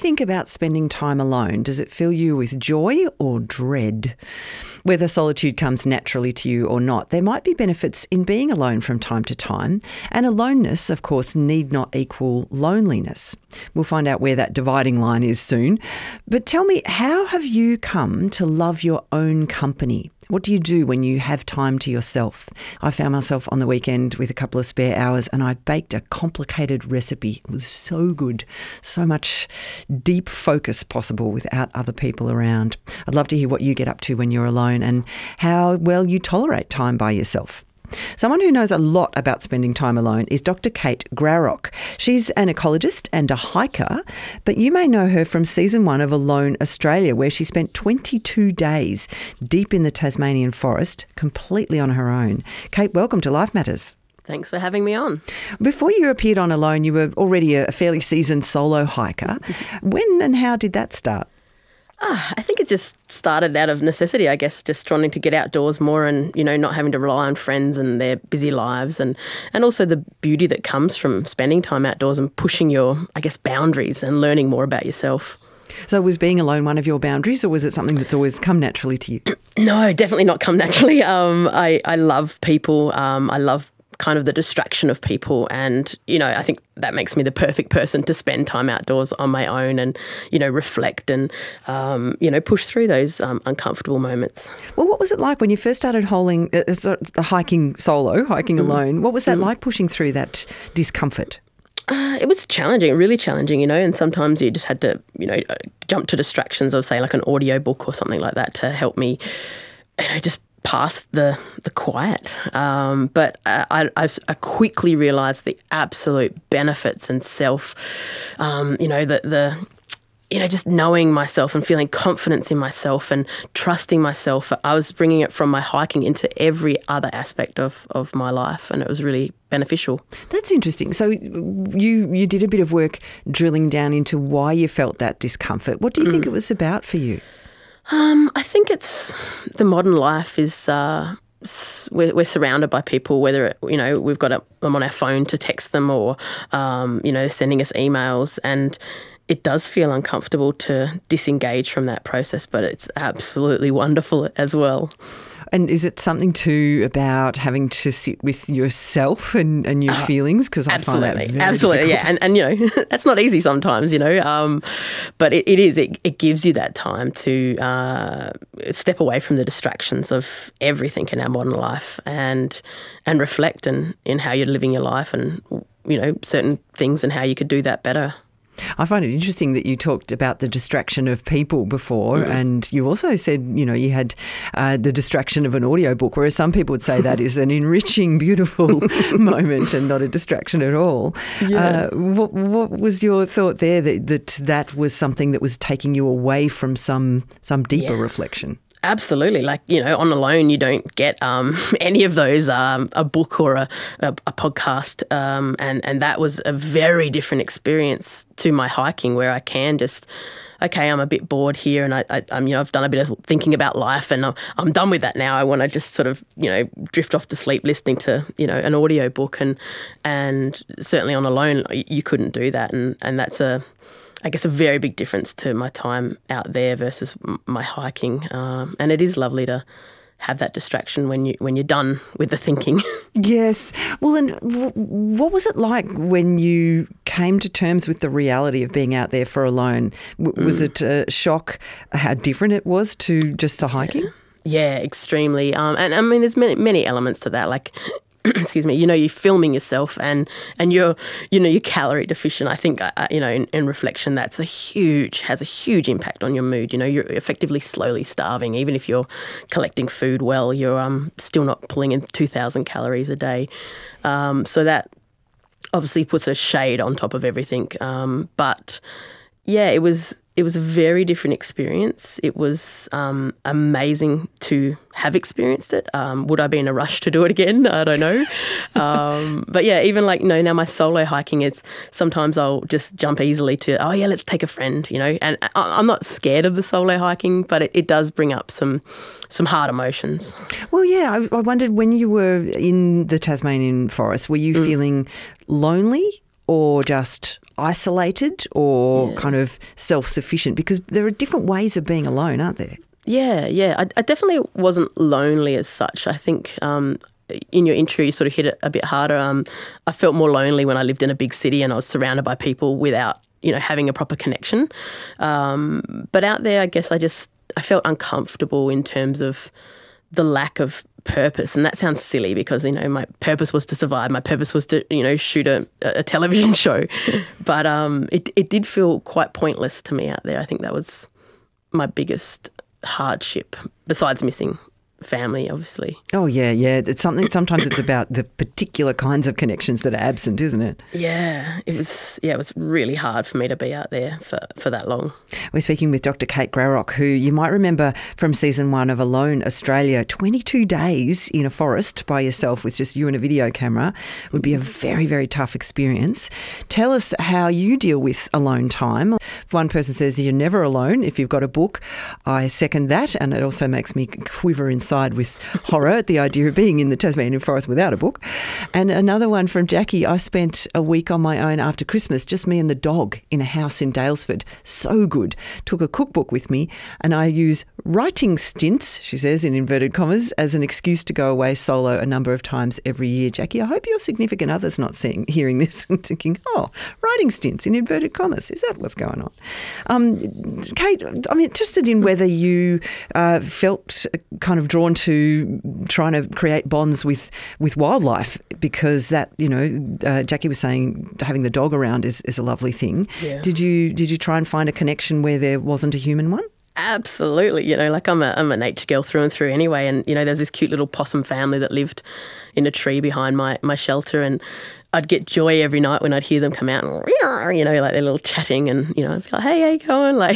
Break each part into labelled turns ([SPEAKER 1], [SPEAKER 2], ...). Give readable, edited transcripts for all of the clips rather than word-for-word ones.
[SPEAKER 1] think about spending time alone? Does it fill you with joy or dread? Whether solitude comes naturally to you or not, there might be benefits in being alone from time to time, and aloneness, of course, need not equal loneliness. We'll find out where that dividing line is soon. But tell me, how have you come to love your own company? What do you do when you have time to yourself? I found myself on the weekend with a couple of spare hours and I baked a complicated recipe. It was so good, so much deep focus possible without other people around. I'd love to hear what you get up to when you're alone and how well you tolerate time by yourself. Someone who knows a lot about spending time alone is Dr. Kate Graurock. She's an ecologist and a hiker, but you may know her from season 1 of Alone Australia, where she spent 22 days deep in the Tasmanian forest, completely on her own. Kate, welcome to Life Matters.
[SPEAKER 2] Thanks for having me on.
[SPEAKER 1] Before you appeared on Alone, you were already a fairly seasoned solo hiker. When and how did that start?
[SPEAKER 2] I think it just started out of necessity, I guess, just wanting to get outdoors more and, not having to rely on friends and their busy lives and also the beauty that comes from spending time outdoors and pushing your, boundaries and learning more about yourself.
[SPEAKER 1] So was being alone one of your boundaries, or was it something that's always come naturally to you?
[SPEAKER 2] No, definitely not come naturally. I love people. I love kind of the distraction of people, and I think that makes me the perfect person to spend time outdoors on my own and reflect and push through those uncomfortable moments.
[SPEAKER 1] Well, what was it like when you first started hiking alone? What was that like, pushing through that discomfort?
[SPEAKER 2] It was challenging, really challenging, and sometimes you just had to jump to distractions of, say, like an audio book or something like that to help me just past the quiet. But I quickly realised the absolute benefits and self, just knowing myself and feeling confidence in myself and trusting myself. I was bringing it from my hiking into every other aspect of my life, and it was really beneficial.
[SPEAKER 1] That's interesting. So you did a bit of work drilling down into why you felt that discomfort. What do you think it was about for you?
[SPEAKER 2] I think it's the modern life is we're surrounded by people, whether we've got them on our phone to text them or they're sending us emails, and it does feel uncomfortable to disengage from that process, but it's absolutely wonderful as well.
[SPEAKER 1] And is it something too about having to sit with yourself and your feelings? Because I find that very
[SPEAKER 2] absolutely,
[SPEAKER 1] difficult.
[SPEAKER 2] yeah, and that's not easy sometimes, but it is. It gives you that time to step away from the distractions of everything in our modern life and reflect in how you're living your life and certain things and how you could do that better.
[SPEAKER 1] I find it interesting that you talked about the distraction of people before, and you also said, you had the distraction of an audiobook, whereas some people would say that is an enriching, beautiful moment and not a distraction at all. Yeah. What was your thought there that was something that was taking you away from some deeper reflection?
[SPEAKER 2] Absolutely. On Alone, you don't get any of those, a book or a podcast. And that was a very different experience to my hiking, where I can just, I'm a bit bored here and I've done a bit of thinking about life and I'm done with that now. I want to just sort of, drift off to sleep listening to, an audio book. And certainly on Alone, you couldn't do that. And that's a very big difference to my time out there versus my hiking. And it is lovely to have that distraction when you're done with the thinking.
[SPEAKER 1] Yes. Well, and what was it like when you came to terms with the reality of being out there for Alone? Was it a shock how different it was to just the hiking?
[SPEAKER 2] Yeah, extremely. And I mean, there's many elements to that, like excuse me, you're filming yourself and you're calorie deficient. I think, in reflection, has a huge impact on your mood. You're effectively slowly starving. Even if you're collecting food well, you're still not pulling in 2,000 calories a day. So that obviously puts a shade on top of everything. But yeah, it was a very different experience. It was amazing to have experienced it. Would I be in a rush to do it again? I don't know. But yeah, even now my solo hiking is sometimes I'll just jump easily to, let's take a friend, and I'm not scared of the solo hiking, but it does bring up some hard emotions.
[SPEAKER 1] Well, yeah, I wondered when you were in the Tasmanian forest, were you feeling lonely or just isolated or kind of self-sufficient? Because there are different ways of being alone, aren't there?
[SPEAKER 2] Yeah. I definitely wasn't lonely as such. I think in your intro you sort of hit it a bit harder. I felt more lonely when I lived in a big city and I was surrounded by people without, having a proper connection. But out there, I guess I felt uncomfortable in terms of the lack of purpose. And that sounds silly because, my purpose was to survive. My purpose was to, shoot a television show. But it did feel quite pointless to me out there. I think that was my biggest hardship, besides missing family, obviously.
[SPEAKER 1] Oh, yeah. It's sometimes it's about the particular kinds of connections that are absent, isn't it?
[SPEAKER 2] Yeah, it was really hard for me to be out there for that long.
[SPEAKER 1] We're speaking with Dr. Kate Graurock, who you might remember from season 1 of Alone Australia. 22 days in a forest by yourself with just you and a video camera would be a very, very tough experience. Tell us how you deal with alone time. One person says you're never alone if you've got a book. I second that, and it also makes me quiver inside with horror at the idea of being in the Tasmanian forest without a book. And another one from Jackie, I spent a week on my own after Christmas, just me and the dog in a house in Daylesford. So good. Took a cookbook with me and I use writing stints, she says in inverted commas, as an excuse to go away solo a number of times every year. Jackie, I hope your significant other's not hearing this and thinking, writing stints in inverted commas. Is that what's going on? Kate, I'm interested in whether you felt kind of drawn to trying to create bonds with wildlife, because that, Jackie was saying having the dog around is a lovely thing.
[SPEAKER 2] Yeah.
[SPEAKER 1] Did you try and find a connection where there wasn't a human one?
[SPEAKER 2] Absolutely. I'm a nature girl through and through anyway. And, there's this cute little possum family that lived in a tree behind my shelter, and I'd get joy every night when I'd hear them come out and, like they're little chatting, and, I'd be like, hey, how you going? Like,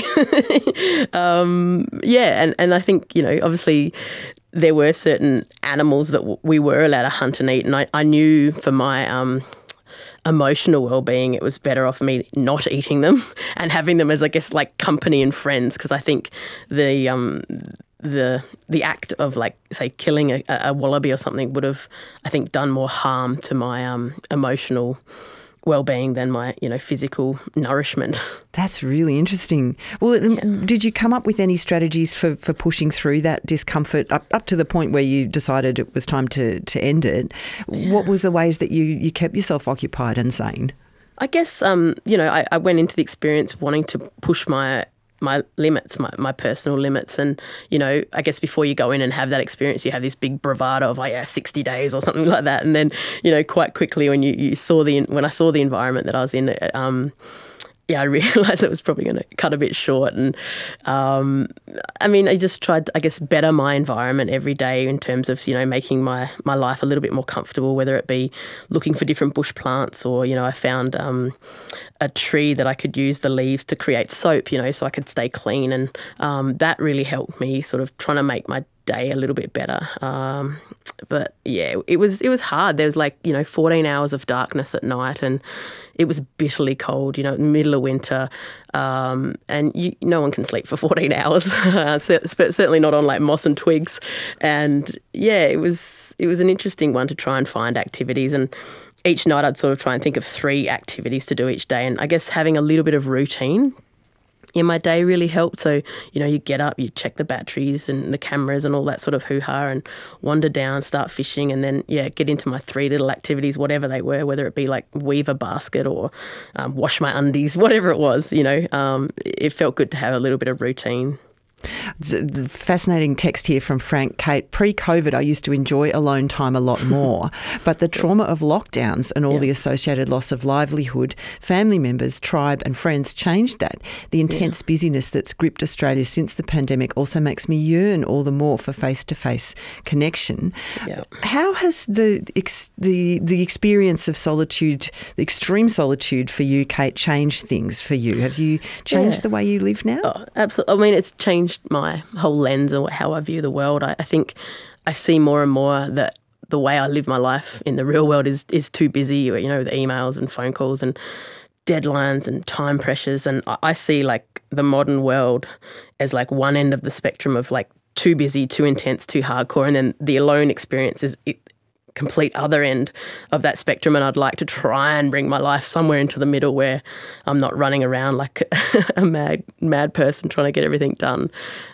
[SPEAKER 2] and I think, obviously there were certain animals that we were allowed to hunt and eat, and I knew for my emotional well-being it was better off me not eating them and having them as, I guess, like company and friends, because I think the act of, like, say, killing a wallaby or something would have, I think, done more harm to my emotional well-being than my, physical nourishment.
[SPEAKER 1] That's really interesting. Well, Did you come up with any strategies for pushing through that discomfort up to the point where you decided it was time to end it? Yeah. What was the ways that you kept yourself occupied and sane?
[SPEAKER 2] I guess, I went into the experience wanting to push my limits, my personal limits. And, I guess before you go in and have that experience, you have this big bravado of 60 days or something like that. And then, quite quickly when when I saw the environment that I was in, I realised it was probably going to cut a bit short. And, I just tried to, I guess, better my environment every day in terms of, making my life a little bit more comfortable, whether it be looking for different bush plants or, I found a tree that I could use the leaves to create soap, so I could stay clean. And that really helped me sort of trying to make my day a little bit better. But yeah, it was hard. There was 14 hours of darkness at night, and it was bitterly cold, middle of winter. And no one can sleep for 14 hours, certainly not on like moss and twigs. And yeah, it was an interesting one to try and find activities. And each night I'd sort of try and think of 3 activities to do each day. And I guess having a little bit of routine in my day really helped. So, you get up, you check the batteries and the cameras and all that sort of hoo-ha, and wander down, start fishing, and then, get into my 3 little activities, whatever they were, whether it be like weave a basket or wash my undies, whatever it was, it felt good to have a little bit of routine.
[SPEAKER 1] It's a fascinating text here from Frank. Kate, pre-COVID, I used to enjoy alone time a lot more, but the trauma of lockdowns and all the associated loss of livelihood, family members, tribe and friends changed that. The intense busyness that's gripped Australia since the pandemic also makes me yearn all the more for face-to-face connection. Yeah. How has the experience of solitude, the extreme solitude for you, Kate, changed things for you? Have you changed the way you live now?
[SPEAKER 2] Oh, absolutely. I mean, it's changed my whole lens and how I view the world. I think I see more and more that the way I live my life in the real world is too busy, the emails and phone calls and deadlines and time pressures. And I see like the modern world as like one end of the spectrum of like too busy, too intense, too hardcore. And then the alone experience is complete other end of that spectrum, and I'd like to try and bring my life somewhere into the middle where I'm not running around like a mad person trying to get everything done.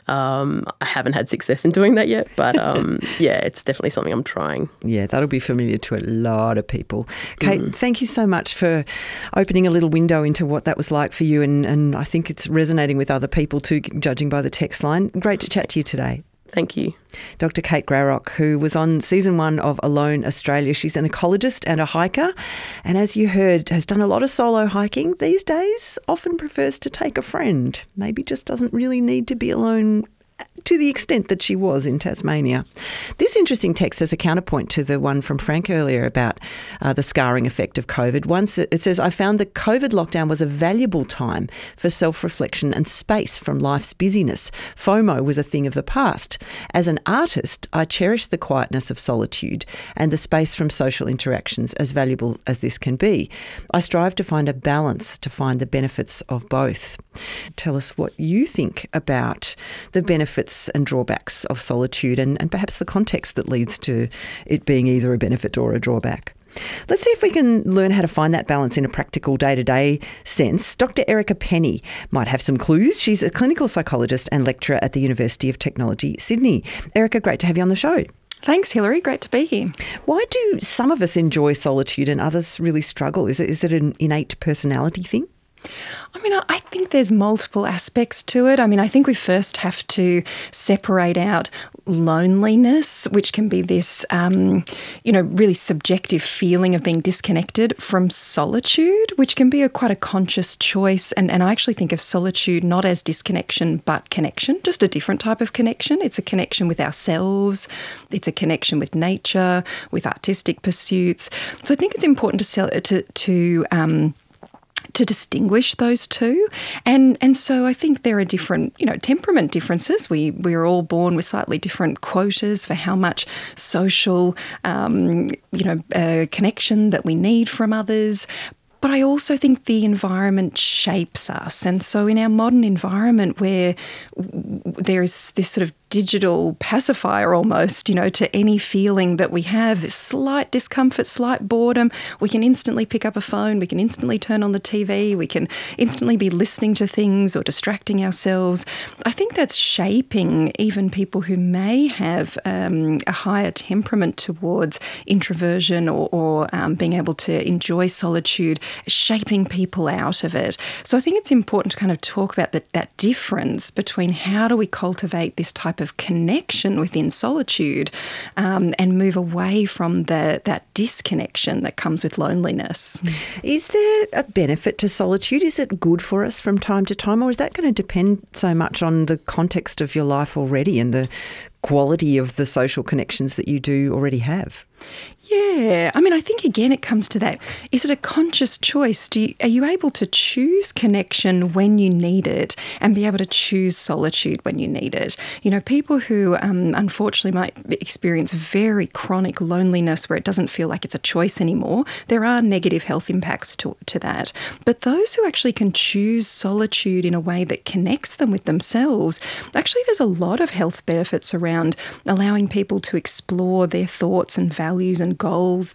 [SPEAKER 2] I haven't had success in doing that yet, but yeah, it's definitely something I'm trying.
[SPEAKER 1] Yeah, that'll be familiar to a lot of people. Kate, thank you so much for opening a little window into what that was like for you, and I think it's resonating with other people too, judging by the text line. Great to chat to you today.
[SPEAKER 2] Thank you.
[SPEAKER 1] Dr. Kate Graurock, who was on season 1 of Alone Australia. She's an ecologist and a hiker, and as you heard, has done a lot of solo hiking these days, often prefers to take a friend, maybe just doesn't really need to be alone to the extent that she was in Tasmania. This interesting text is a counterpoint to the one from Frank earlier about the scarring effect of COVID. Once it says, I found that COVID lockdown was a valuable time for self-reflection and space from life's busyness. FOMO was a thing of the past. As an artist, I cherish the quietness of solitude and the space from social interactions, as valuable as this can be. I strive to find a balance, to find the benefits of both. Tell us what you think about the benefits and drawbacks of solitude and perhaps the context that leads to it being either a benefit or a drawback. Let's see if we can learn how to find that balance in a practical day-to-day sense. Dr. Erica Penny might have some clues. She's a clinical psychologist and lecturer at the University of Technology, Sydney. Erica, great to have you on the show.
[SPEAKER 3] Thanks, Hilary. Great to be here.
[SPEAKER 1] Why do some of us enjoy solitude and others really struggle? Is it an innate personality thing?
[SPEAKER 3] I mean, I think there's multiple aspects to it. I mean, I think we first have to separate out loneliness, which can be this, really subjective feeling of being disconnected, from solitude, which can be quite a conscious choice. And I actually think of solitude not as disconnection, but connection, just a different type of connection. It's a connection with ourselves. It's a connection with nature, with artistic pursuits. So I think it's important to distinguish those two. And so I think there are different, temperament differences. We're all born with slightly different quotas for how much social, connection that we need from others. But I also think the environment shapes us. And so in our modern environment where there is this sort of digital pacifier almost, to any feeling that we have, slight discomfort, slight boredom, we can instantly pick up a phone, we can instantly turn on the TV, we can instantly be listening to things or distracting ourselves. I think that's shaping even people who may have a higher temperament towards introversion or being able to enjoy solitude, shaping people out of it. So I think it's important to kind of talk about that difference between how do we cultivate this type of connection within solitude and move away from that disconnection that comes with loneliness.
[SPEAKER 1] Is there a benefit to solitude? Is it good for us from time to time, or is that going to depend so much on the context of your life already and the quality of the social connections that you do already have?
[SPEAKER 3] Yeah, I mean, I think again it comes to that. Is it a conscious choice? Are you able to choose connection when you need it and be able to choose solitude when you need it? People who unfortunately might experience very chronic loneliness where it doesn't feel like it's a choice anymore, there are negative health impacts to that. But those who actually can choose solitude in a way that connects them with themselves, actually there's a lot of health benefits around allowing people to explore their thoughts and values and goals,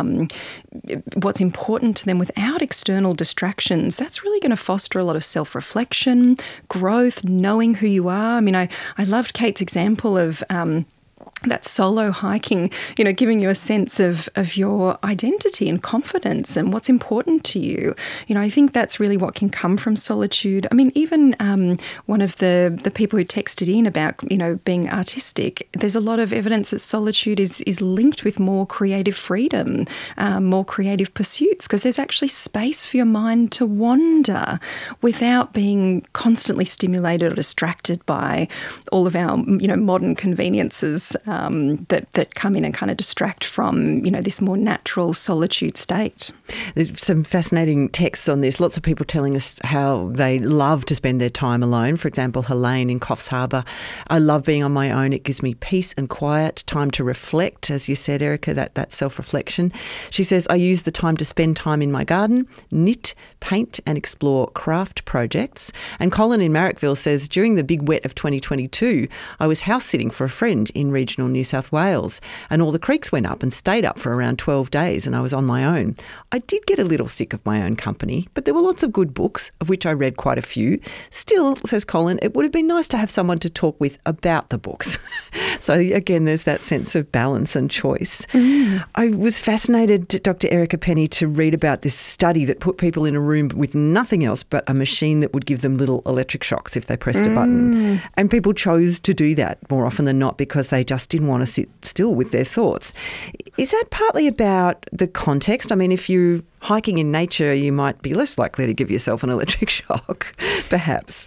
[SPEAKER 3] what's important to them without external distractions. That's really going to foster a lot of self-reflection, growth, knowing who you are. I mean, I loved Kate's example of that solo hiking, giving you a sense of your identity and confidence and what's important to you. I think that's really what can come from solitude. I mean, even one of the people who texted in about, being artistic, there's a lot of evidence that solitude is linked with more creative freedom, more creative pursuits, because there's actually space for your mind to wander without being constantly stimulated or distracted by all of our, modern conveniences that come in and kind of distract from, this more natural solitude state.
[SPEAKER 1] There's some fascinating texts on this. Lots of people telling us how they love to spend their time alone. For example, Helene in Coffs Harbour. I love being on my own. It gives me peace and quiet, time to reflect, as you said, Erica, that self-reflection. She says, I use the time to spend time in my garden, knit, paint and explore craft projects. And Colin in Marrickville says, during the big wet of 2022, I was house sitting for a friend in regional Aboriginal New South Wales, and all the creeks went up and stayed up for around 12 days, and I was on my own. I did get a little sick of my own company, but there were lots of good books, of which I read quite a few. Still, says Colin, it would have been nice to have someone to talk with about the books. So again, there's that sense of balance and choice. I was fascinated, Dr. Erica Penny, to read about this study that put people in a room with nothing else but a machine that would give them little electric shocks if they pressed a button. And people chose to do that more often than not because they just didn't want to sit still with their thoughts. Is that partly about the context? I mean, if you're hiking in nature, you might be less likely to give yourself an electric shock, perhaps.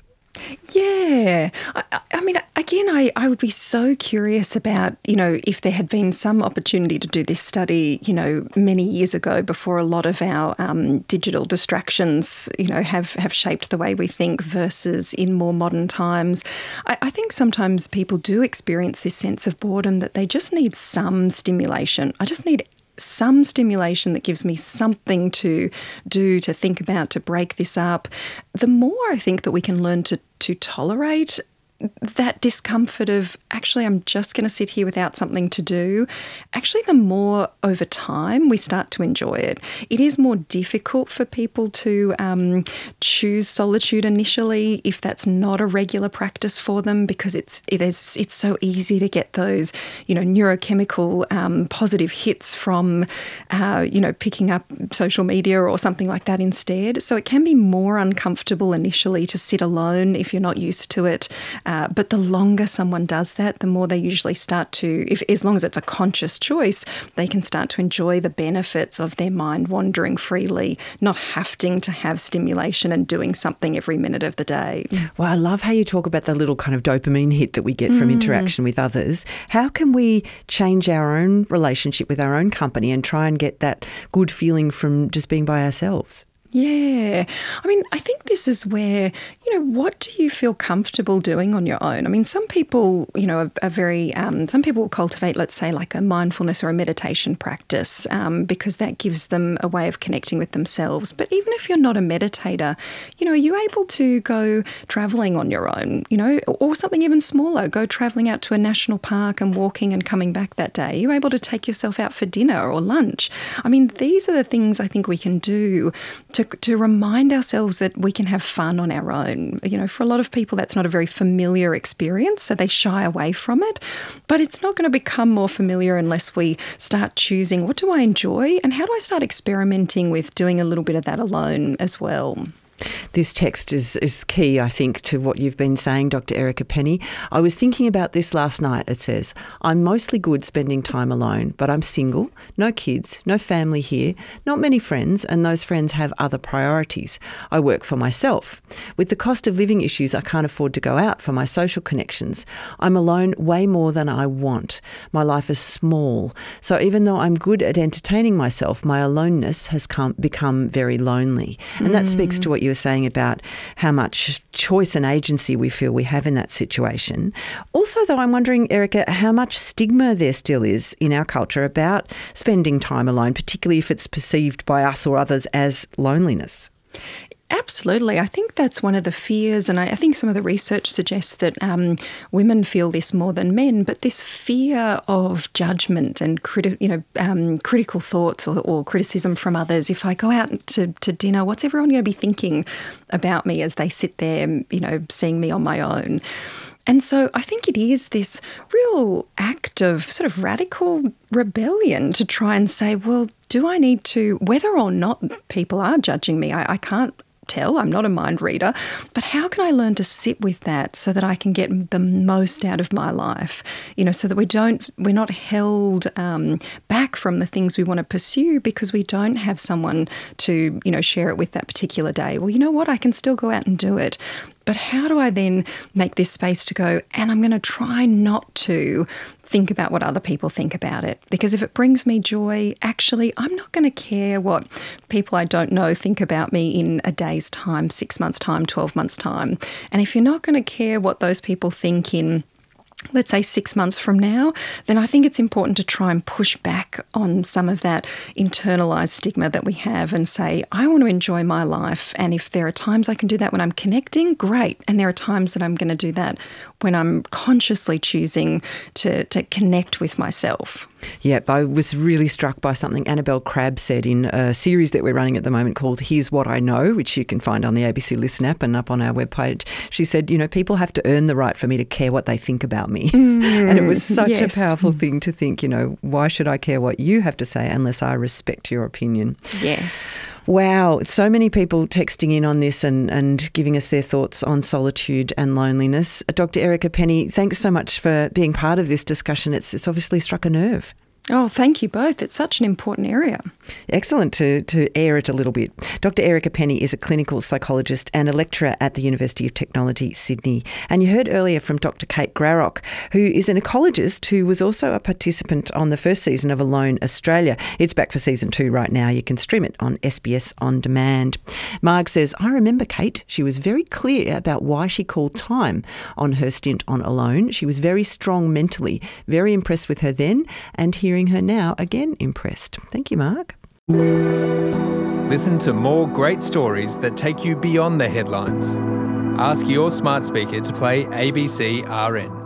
[SPEAKER 3] Yeah. I mean, again, I would be so curious about, if there had been some opportunity to do this study, many years ago before a lot of our digital distractions, have shaped the way we think versus in more modern times. I think sometimes people do experience this sense of boredom that they just need some stimulation. I just need some stimulation that gives me something to do, to think about, to break this up. The more I think that we can learn to tolerate that discomfort of, actually, I'm just going to sit here without something to do, actually, the more over time we start to enjoy it. It is more difficult for people to choose solitude initially if that's not a regular practice for them, because it's so easy to get those, neurochemical positive hits from, picking up social media or something like that instead. So it can be more uncomfortable initially to sit alone if you're not used to it. But the longer someone does that, the more they usually start to, as long as it's a conscious choice, they can start to enjoy the benefits of their mind wandering freely, not having to have stimulation and doing something every minute of the day.
[SPEAKER 1] Well, I love how you talk about the little kind of dopamine hit that we get from interaction with others. How can we change our own relationship with our own company and try and get that good feeling from just being by ourselves?
[SPEAKER 3] Yeah. I mean, I think this is where, what do you feel comfortable doing on your own? I mean, some people, are very, some people will cultivate, let's say, like a mindfulness or a meditation practice because that gives them a way of connecting with themselves. But even if you're not a meditator, are you able to go travelling on your own, or something even smaller, go travelling out to a national park and walking and coming back that day? Are you able to take yourself out for dinner or lunch? I mean, these are the things I think we can do to remind ourselves that we can have fun on our own. For a lot of people, that's not a very familiar experience, so they shy away from it. But it's not going to become more familiar unless we start choosing, what do I enjoy and how do I start experimenting with doing a little bit of that alone as well.
[SPEAKER 1] This text is key, I think, to what you've been saying, Dr. Erica Penny. I was thinking about this last night. It says, I'm mostly good spending time alone, but I'm single, no kids, no family here, not many friends, and those friends have other priorities. I work for myself. With the cost of living issues, I can't afford to go out for my social connections. I'm alone way more than I want. My life is small. So even though I'm good at entertaining myself, my aloneness has become very lonely. And that speaks to what you were saying about how much choice and agency we feel we have in that situation. Also, though, I'm wondering, Erica, how much stigma there still is in our culture about spending time alone, particularly if it's perceived by us or others as loneliness.
[SPEAKER 3] Absolutely. I think that's one of the fears, and I think some of the research suggests that women feel this more than men, but this fear of judgment and critical thoughts or criticism from others. If I go out to dinner, what's everyone going to be thinking about me as they sit there, seeing me on my own? And so I think it is this real act of sort of radical rebellion to try and say, well, do I need to, whether or not people are judging me, I can't tell, I'm not a mind reader, but how can I learn to sit with that so that I can get the most out of my life, so that we're not held back from the things we want to pursue because we don't have someone to, share it with that particular day. Well, you know what, I can still go out and do it. But how do I then make this space to go, and I'm going to try not to think about what other people think about it? Because if it brings me joy, actually, I'm not going to care what people I don't know think about me in a day's time, 6 months' time, 12 months' time. And if you're not going to care what those people think in let's say 6 months from now, then I think it's important to try and push back on some of that internalised stigma that we have and say, I want to enjoy my life. And if there are times I can do that when I'm connecting, great. And there are times that I'm going to do that when I'm consciously choosing to connect with myself.
[SPEAKER 1] Yep, I was really struck by something Annabelle Crabb said in a series that we're running at the moment called Here's What I Know, which you can find on the ABC Listen app and up on our webpage. She said, people have to earn the right for me to care what they think about me. And it was such a powerful thing to think, why should I care what you have to say unless I respect your opinion?
[SPEAKER 3] Yes.
[SPEAKER 1] Wow, so many people texting in on this and giving us their thoughts on solitude and loneliness. Dr. Erica Penny, thanks so much for being part of this discussion. It's obviously struck a nerve.
[SPEAKER 3] Oh, thank you both. It's such an important area.
[SPEAKER 1] Excellent to air it a little bit. Dr. Erica Penny is a clinical psychologist and a lecturer at the University of Technology, Sydney. And you heard earlier from Dr. Kate Graurock, who is an ecologist who was also a participant on the first season of Alone Australia. It's back for season 2 right now. You can stream it on SBS On Demand. Marg says, I remember Kate. She was very clear about why she called time on her stint on Alone. She was very strong mentally, very impressed with her then, and hearing her now, again impressed. Thank you, Mark.
[SPEAKER 4] Listen to more great stories that take you beyond the headlines. Ask your smart speaker to play ABC RN.